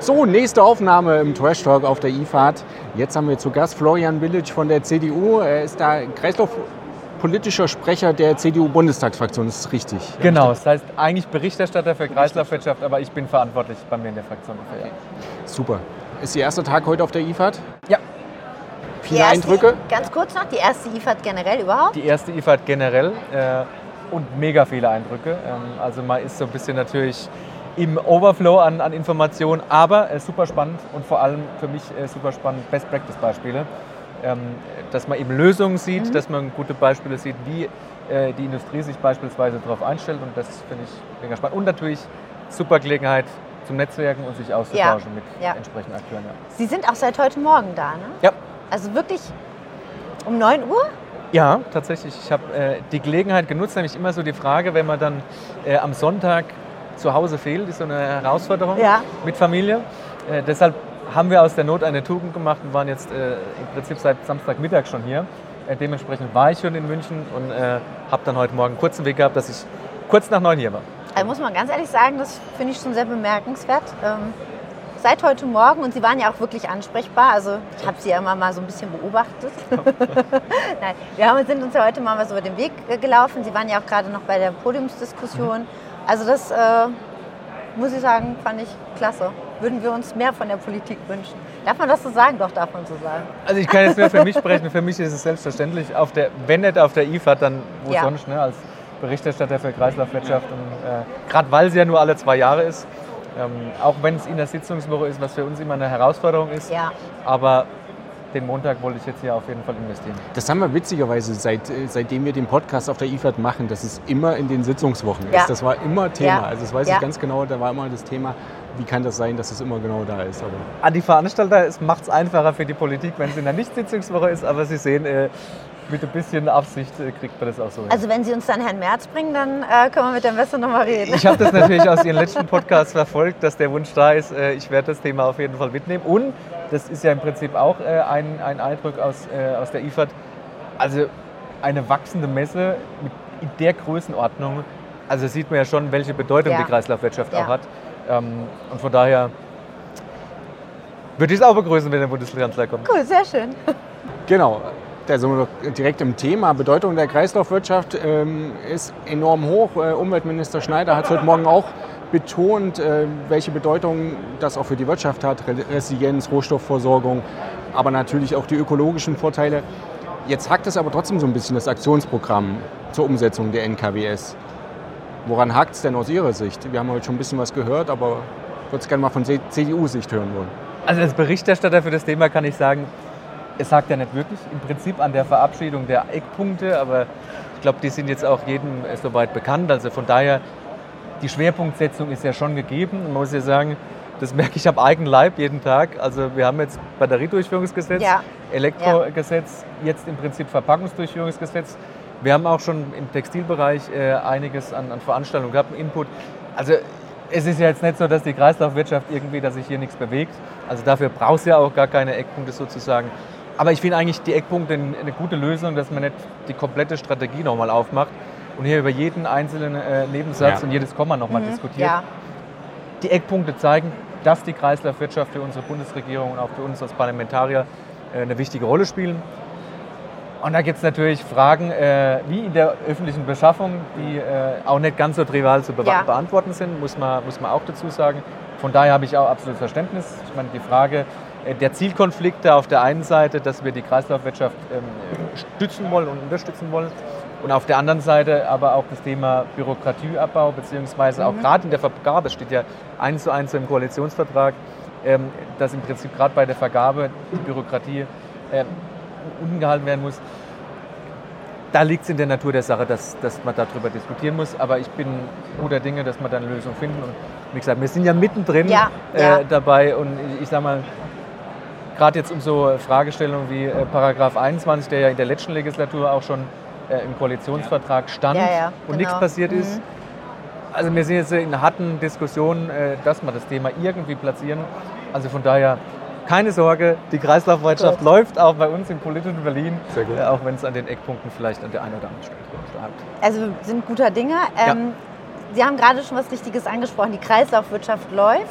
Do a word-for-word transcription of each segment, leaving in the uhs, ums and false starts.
So, nächste Aufnahme im Trash Talk auf der I F A D. Jetzt haben wir zu Gast Florian Willich von der C D U. Er ist da kreislaufpolitischer Sprecher der C D U-Bundestagsfraktion. Das ist richtig. Genau, das heißt eigentlich Berichterstatter für Kreislaufwirtschaft, aber ich bin verantwortlich bei mir in der Fraktion. Okay. Super. Ist Ihr erster Tag heute auf der I F A D? Ja. Viele erste, Eindrücke? Ganz kurz noch, die erste I F A D generell überhaupt? Die erste I F A D generell äh, und mega viele Eindrücke. Ähm, also man ist so ein bisschen natürlich im Overflow an, an Informationen, aber äh, super spannend und vor allem für mich äh, super spannend Best-Practice-Beispiele. Ähm, dass man eben Lösungen sieht, mhm. dass man gute Beispiele sieht, wie äh, die Industrie sich beispielsweise darauf einstellt und das finde ich mega spannend. Und natürlich super Gelegenheit zum Netzwerken und sich auszutauschen ja. mit ja. entsprechenden Akteuren. Ja. Sie sind auch seit heute Morgen da, ne? Ja. Also wirklich um neun Uhr? Ja, tatsächlich. Ich habe äh, die Gelegenheit genutzt, nämlich immer so die Frage, wenn man dann äh, am Sonntag zu Hause fehlt, ist so eine Herausforderung ja. mit Familie. Äh, deshalb haben wir aus der Not eine Tugend gemacht und waren jetzt äh, im Prinzip seit Samstagmittag schon hier. Äh, dementsprechend war ich schon in München und äh, habe dann heute Morgen einen kurzen Weg gehabt, dass ich kurz nach neun hier war. Also muss man ganz ehrlich sagen, das finde ich schon sehr bemerkenswert. Ähm, seit heute Morgen und Sie waren ja auch wirklich ansprechbar. Also ich habe Sie ja immer mal so ein bisschen beobachtet. Nein, wir haben, sind uns ja heute mal so über den Weg gelaufen. Sie waren ja auch gerade noch bei der Podiumsdiskussion. Mhm. Also das, äh, muss ich sagen, fand ich klasse. Würden wir uns mehr von der Politik wünschen. Darf man das so sagen? Doch, darf man so sagen. Also ich kann jetzt nur für mich sprechen. Für mich ist es selbstverständlich. Auf der, wenn nicht auf der I F A D, dann wo ja. sonst, ne, als Berichterstatter für Kreislaufwirtschaft. Und äh, gerade weil sie ja nur alle zwei Jahre ist, ähm, auch wenn es in der Sitzungswoche ist, was für uns immer eine Herausforderung ist. Ja. Aber den Montag wollte ich jetzt hier auf jeden Fall investieren. Das haben wir witzigerweise, seit, seitdem wir den Podcast auf der I F A D machen, dass es immer in den Sitzungswochen ja. ist. Das war immer Thema. Ja. Also das weiß ja. ich ganz genau, da war immer das Thema, wie kann das sein, dass es immer genau da ist. Aber an die Veranstalter, es macht es einfacher für die Politik, wenn es in der Nicht-Sitzungswoche ist, aber Sie sehen, äh, mit ein bisschen Absicht äh, kriegt man das auch so hin. Also wenn Sie uns dann Herrn Merz bringen, dann äh, können wir mit dem Investor nochmal reden. Ich habe das natürlich aus Ihren letzten Podcasts verfolgt, dass der Wunsch da ist. Äh, ich werde das Thema auf jeden Fall mitnehmen. Und das ist ja im Prinzip auch äh, ein, ein Eindruck aus, äh, aus der I F A D. Also eine wachsende Messe mit in der Größenordnung. Also sieht man ja schon, welche Bedeutung ja. die Kreislaufwirtschaft ja. auch hat. Ähm, und von daher würde ich es auch begrüßen, wenn der Bundeskanzler kommt. Cool, sehr schön. Genau. Da sind wir direkt im Thema. Bedeutung der Kreislaufwirtschaft ähm, ist enorm hoch. Äh, Umweltminister Schneider hat heute Morgen auch betont, äh, welche Bedeutung das auch für die Wirtschaft hat. Resilienz, Rohstoffversorgung, aber natürlich auch die ökologischen Vorteile. Jetzt hakt es aber trotzdem so ein bisschen das Aktionsprogramm zur Umsetzung der N K W S. Woran hakt es denn aus Ihrer Sicht? Wir haben heute schon ein bisschen was gehört, aber ich würde es gerne mal von C D U-Sicht hören wollen. Also als Berichterstatter für das Thema kann ich sagen, es hakt ja nicht wirklich, im Prinzip an der Verabschiedung der Eckpunkte, aber ich glaube, die sind jetzt auch jedem soweit bekannt. Also von daher, die Schwerpunktsetzung ist ja schon gegeben. Man muss ja sagen, das merke ich am eigenen Leib jeden Tag. Also wir haben jetzt Batteriedurchführungsgesetz, ja. Elektrogesetz, ja. jetzt im Prinzip Verpackungsdurchführungsgesetz. Wir haben auch schon im Textilbereich äh, einiges an, an Veranstaltungen gehabt, einen Input. Also es ist ja jetzt nicht so, dass die Kreislaufwirtschaft irgendwie, dass sich hier nichts bewegt. Also dafür brauchst du ja auch gar keine Eckpunkte sozusagen. Aber ich finde eigentlich die Eckpunkte eine gute Lösung, dass man nicht die komplette Strategie nochmal aufmacht und hier über jeden einzelnen äh, Nebensatz ja. und jedes Komma nochmal mhm. diskutiert. Ja. Die Eckpunkte zeigen, dass die Kreislaufwirtschaft für unsere Bundesregierung und auch für uns als Parlamentarier äh, eine wichtige Rolle spielen. Und da gibt es natürlich Fragen, äh, wie in der öffentlichen Beschaffung, die äh, auch nicht ganz so trivial zu be- ja. beantworten sind, muss man, muss man auch dazu sagen. Von daher habe ich auch absolut Verständnis. Ich meine, die Frage äh, der Zielkonflikte auf der einen Seite, dass wir die Kreislaufwirtschaft ähm, stützen wollen und unterstützen wollen. Und auf der anderen Seite aber auch das Thema Bürokratieabbau, beziehungsweise mhm. auch gerade in der Vergabe, steht ja eins zu eins im Koalitionsvertrag, ähm, dass im Prinzip gerade bei der Vergabe die Bürokratie äh, umgehalten werden muss. Da liegt es in der Natur der Sache, dass, dass man darüber diskutieren muss. Aber ich bin guter Dinge, dass wir da eine Lösung finden. Und wie gesagt, wir sind ja mittendrin ja, äh, ja. dabei. Und ich, ich sage mal, gerade jetzt um so Fragestellungen wie äh, Paragraph einundzwanzig, der ja in der letzten Legislatur auch schon äh, im Koalitionsvertrag stand ja, ja, und genau. nichts passiert mhm. ist. Also wir sind jetzt in harten Diskussionen, äh, dass wir das Thema irgendwie platzieren. Also von daher keine Sorge, die Kreislaufwirtschaft gut. läuft auch bei uns im politischen Berlin, äh, auch wenn es an den Eckpunkten vielleicht an der einen oder anderen Stelle hat. Also wir sind guter Dinge. Ähm, ja. Sie haben gerade schon was Richtiges angesprochen, die Kreislaufwirtschaft läuft.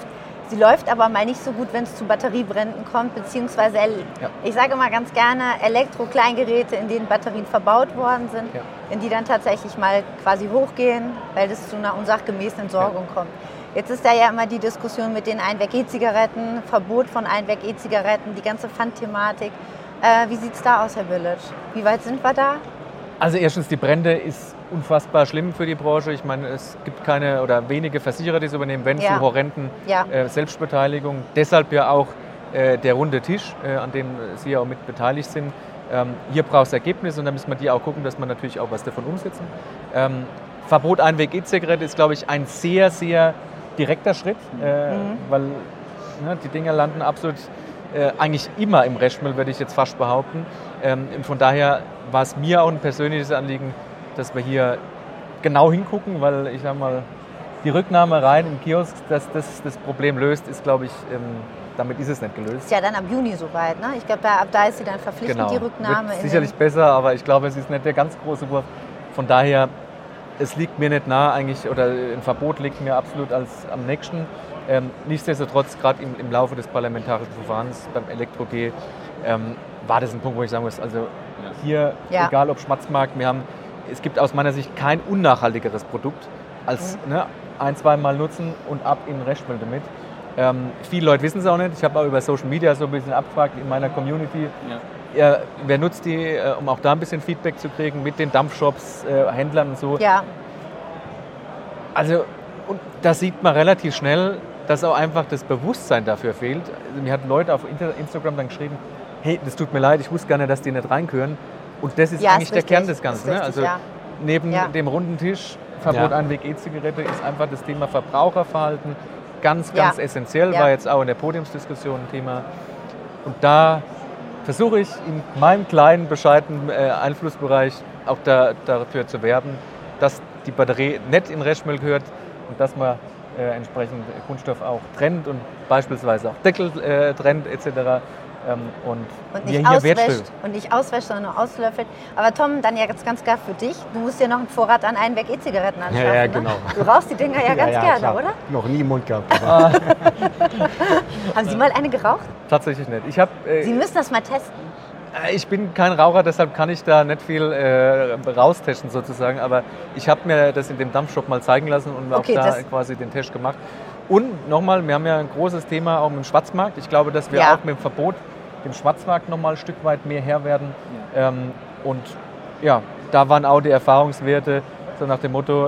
Sie läuft aber mal nicht so gut, wenn es zu Batteriebränden kommt, beziehungsweise, ja. ich sage immer ganz gerne, Elektro-Kleingeräte, in denen Batterien verbaut worden sind, ja. in die dann tatsächlich mal quasi hochgehen, weil es zu einer unsachgemäßen Entsorgung ja. kommt. Jetzt ist da ja immer die Diskussion mit den Einweg-E-Zigaretten, Verbot von Einweg-E-Zigaretten, die ganze Pfandthematik. Äh, wie sieht es da aus, Herr Billitsch? Wie weit sind wir da? Also erstens, die Brände ist unfassbar schlimm für die Branche. Ich meine, es gibt keine oder wenige Versicherer, die es übernehmen, wenn ja. zu horrenden ja. äh, Selbstbeteiligung. Deshalb ja auch äh, der runde Tisch, äh, an dem Sie ja auch mit beteiligt sind. Ähm, hier braucht es Ergebnisse und da müssen wir die auch gucken, dass wir natürlich auch was davon umsetzen. Ähm, Verbot Einweg-E-Zigarette ist, glaube ich, ein sehr, sehr direkter Schritt, äh, mhm. weil ne, die Dinger landen absolut äh, eigentlich immer im Restmüll, würde ich jetzt fast behaupten. Ähm, und von daher war es mir auch ein persönliches Anliegen, dass wir hier genau hingucken, weil ich sag mal, die Rücknahme rein im Kiosk, dass das das Problem löst, ist, glaube ich, ähm, damit ist es nicht gelöst. Ist ja dann ab Juni soweit, ne? Ich glaube, da, ab da ist sie dann verpflichtend, genau. die Rücknahme. Wird sicherlich besser, aber ich glaube, es ist nicht der ganz große Wurf. Von daher, es liegt mir nicht nahe eigentlich, oder ein Verbot liegt mir absolut als am nächsten. Ähm, nichtsdestotrotz, gerade im, im Laufe des parlamentarischen Verfahrens beim Elektro-G, ähm, war das ein Punkt, wo ich sagen muss, also hier, ja. egal ob Schwarzmarkt, wir haben, es gibt aus meiner Sicht kein unnachhaltigeres Produkt als mhm. ne, ein-, zweimal nutzen und ab in den Restmüll damit. Ähm, viele Leute wissen es auch nicht. Ich habe auch über Social Media so ein bisschen abgefragt in meiner Community. Ja. Ja, wer nutzt die, äh, um auch da ein bisschen Feedback zu kriegen mit den Dampfshops, äh, Händlern und so. Ja. Also, und da sieht man relativ schnell, dass auch einfach das Bewusstsein dafür fehlt. Also, mir hatten Leute auf Instagram dann geschrieben, hey, das tut mir leid, ich wusste gar nicht, dass die nicht reingehören. Und das ist ja, eigentlich ist der Kern des Ganzen. Richtig, ne? Also ja. neben ja. dem runden Tisch, Verbot ja. Einweg-E-Zigarette, ist einfach das Thema Verbraucherverhalten ganz, ganz ja. essentiell. Ja. War jetzt auch in der Podiumsdiskussion ein Thema. Und da versuche ich in meinem kleinen, bescheidenen äh, Einflussbereich auch da, dafür zu werben, dass die Batterie nicht in Restmüll gehört und dass man äh, entsprechend Kunststoff auch trennt und beispielsweise auch Deckel äh, trennt et cetera. Ähm, und, und, nicht auswäscht, und nicht auswäscht, sondern nur auslöffelt. Aber Tom, dann ja jetzt ganz klar für dich, du musst dir noch einen Vorrat an Einweg-E-Zigaretten anschaffen. Ja, ja, genau. Ne? Du rauchst die Dinger ja ganz ja, ja, gerne, klar. oder? Noch nie im Mund gehabt. Haben Sie mal eine geraucht? Tatsächlich nicht. Ich hab, äh, Sie müssen das mal testen. Ich bin kein Raucher, deshalb kann ich da nicht viel äh, raustesten sozusagen, aber ich habe mir das in dem Dampfshop mal zeigen lassen und okay, auch da quasi den Test gemacht. Und nochmal, wir haben ja ein großes Thema auch mit dem Schwarzmarkt. Ich glaube, dass wir ja. auch mit dem Verbot dem Schwarzmarkt nochmal ein Stück weit mehr Herr werden. Ja. Ähm, und ja, da waren auch die Erfahrungswerte so nach dem Motto,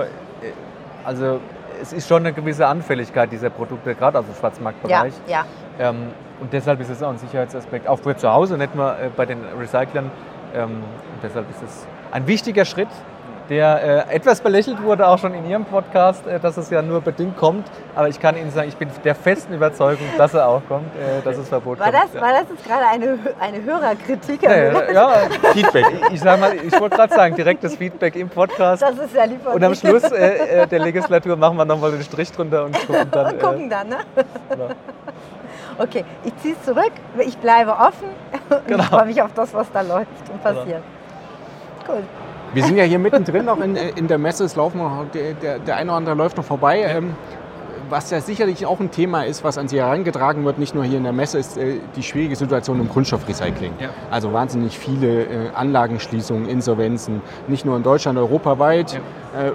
also es ist schon eine gewisse Anfälligkeit dieser Produkte, gerade aus dem Schwarzmarktbereich. Ja, ja. Ähm, und deshalb ist es auch ein Sicherheitsaspekt, auch für zu Hause, nicht nur äh, bei den Recyclern. Ähm, und deshalb ist es ein wichtiger Schritt, der äh, etwas belächelt wurde, auch schon in Ihrem Podcast, äh, dass es ja nur bedingt kommt. Aber ich kann Ihnen sagen, ich bin der festen Überzeugung, dass er auch kommt, äh, dass es Verbot war kommt. Das, war das jetzt gerade eine, eine Hörerkritik? Nee, ja, Feedback. Ich, sag mal, ich wollte gerade sagen, direktes Feedback im Podcast. Das ist ja lieb von Und am Schluss äh, der Legislatur machen wir nochmal den Strich drunter und gucken dann. Und gucken dann, ne? Genau. Okay, ich ziehe es zurück, ich bleibe offen und genau. ich freue mich auf das, was da läuft und passiert. Cool. Wir sind ja hier mittendrin noch in, in der Messe, es laufen noch, der, der, der eine oder andere läuft noch vorbei. Ähm, was ja sicherlich auch ein Thema ist, was an Sie herangetragen wird, nicht nur hier in der Messe, ist äh, die schwierige Situation im Kunststoffrecycling. Ja. Also wahnsinnig viele äh, Anlagenschließungen, Insolvenzen, nicht nur in Deutschland, europaweit. Ja. Äh,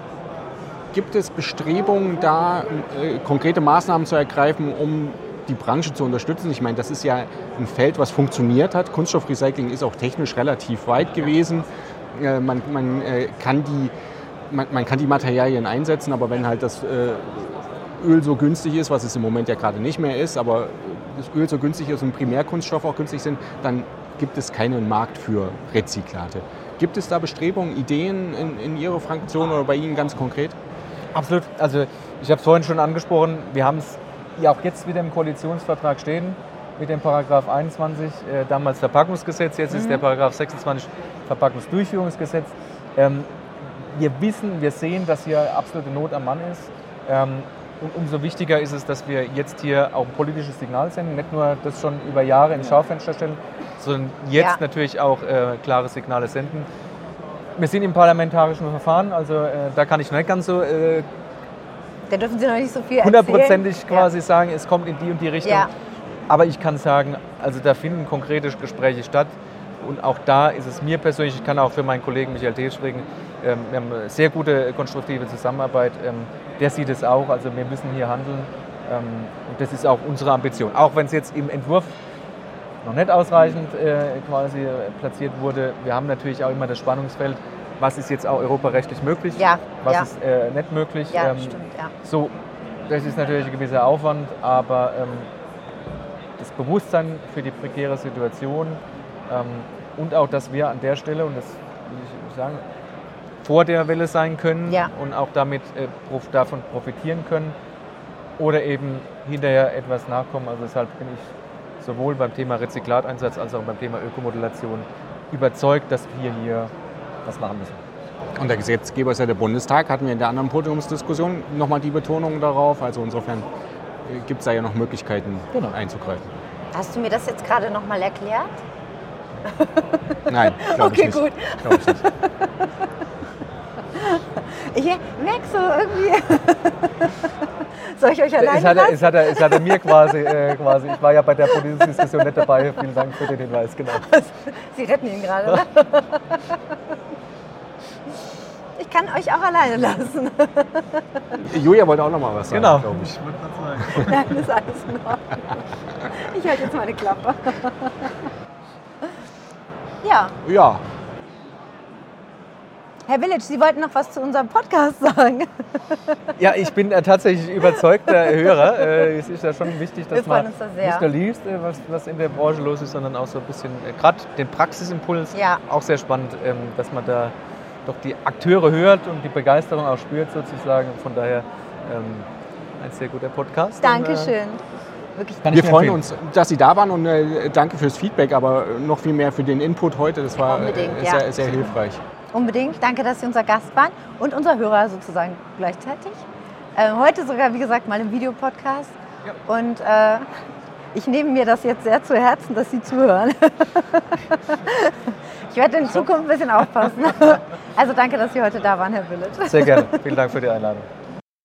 gibt es Bestrebungen, da äh, konkrete Maßnahmen zu ergreifen, um die Branche zu unterstützen? Ich meine, das ist ja ein Feld, was funktioniert hat. Kunststoffrecycling ist auch technisch relativ weit gewesen. Äh, man, man, äh, kann die, man, man kann die Materialien einsetzen, aber wenn halt das äh, Öl so günstig ist, was es im Moment ja gerade nicht mehr ist, aber das Öl so günstig ist und Primärkunststoffe auch günstig sind, dann gibt es keinen Markt für Rezyklate. Gibt es da Bestrebungen, Ideen in, in Ihrer Fraktion oder bei Ihnen ganz konkret? Absolut. Also ich habe es vorhin schon angesprochen, wir haben es ja auch jetzt wieder im Koalitionsvertrag stehen mit dem Paragraph einundzwanzig, äh, damals Verpackungsgesetz, jetzt mhm. ist der Paragraph sechsundzwanzig Verpackungsdurchführungsgesetz. Ähm, wir wissen, wir sehen, dass hier absolute Not am Mann ist. Ähm, und umso wichtiger ist es, dass wir jetzt hier auch ein politisches Signal senden, nicht nur das schon über Jahre ins Schaufenster stellen, sondern jetzt ja. natürlich auch äh, klare Signale senden. Wir sind im parlamentarischen Verfahren, also äh, da kann ich nicht ganz so äh, Da dürfen Sie noch nicht so viel erzählen. hundertprozentig quasi ja. sagen, es kommt in die und die Richtung. Ja. Aber ich kann sagen, also da finden konkrete Gespräche statt. Und auch da ist es mir persönlich, ich kann auch für meinen Kollegen Michael Tees sprechen, ähm, wir haben eine sehr gute konstruktive Zusammenarbeit. Ähm, der sieht es auch, also wir müssen hier handeln. Ähm, und das ist auch unsere Ambition. Auch wenn es jetzt im Entwurf noch nicht ausreichend äh, quasi platziert wurde. Wir haben natürlich auch immer das Spannungsfeld, was ist jetzt auch europarechtlich möglich, ja, was ja. ist äh, nicht möglich. Ja, ähm, stimmt, ja. So, das ist natürlich ein gewisser Aufwand, aber ähm, das Bewusstsein für die prekäre Situation ähm, und auch, dass wir an der Stelle, und das will ich sagen, vor der Welle sein können ja. und auch damit äh, prof, davon profitieren können oder eben hinterher etwas nachkommen. Also deshalb bin ich sowohl beim Thema Rezyklateinsatz als auch beim Thema Ökomodulation überzeugt, dass wir hier was machen müssen. Und der Gesetzgeber ist ja der Bundestag, hatten wir in der anderen Podiumsdiskussion nochmal die Betonung darauf. Also insofern gibt es da ja noch Möglichkeiten genau. einzugreifen. Hast du mir das jetzt gerade nochmal erklärt? Nein, glaube okay, ich nicht. Okay, gut. Glaub ich nicht. Ich merke so irgendwie... Soll ich euch alleine es hat, lassen? Es hat, er, es hat er mir quasi, äh, quasi, ich war ja bei der Podiumsdiskussion nicht dabei, vielen Dank für den Hinweis, genau. Sie retten ihn gerade, ne? Ich kann euch auch alleine lassen. Julia wollte auch noch mal was sagen, genau. glaube ich. Nein, das ist alles in Ordnung. Ich halte jetzt meine Klappe. Ja. Ja. Herr Village, Sie wollten noch was zu unserem Podcast sagen. Ja, ich bin äh, tatsächlich überzeugter Hörer. Äh, es ist ja schon wichtig, dass man da nicht nur liest, äh, was, was in der Branche los ist, sondern auch so ein bisschen, äh, gerade den Praxisimpuls, ja. auch sehr spannend, ähm, dass man da doch die Akteure hört und die Begeisterung auch spürt sozusagen. Von daher ähm, ein sehr guter Podcast. Dankeschön. Und, äh, Wirklich. Wir freuen uns, dass Sie da waren und äh, danke fürs Feedback, aber noch viel mehr für den Input heute. Das war äh, sehr, ja. sehr hilfreich. Unbedingt. Danke, dass Sie unser Gast waren und unser Hörer sozusagen gleichzeitig. Äh, heute sogar, wie gesagt, mal im Videopodcast. Ja. Und äh, ich nehme mir das jetzt sehr zu Herzen, dass Sie zuhören. Ich werde in Zukunft ein bisschen aufpassen. Also danke, dass Sie heute da waren, Herr Village. Sehr gerne. Vielen Dank für die Einladung.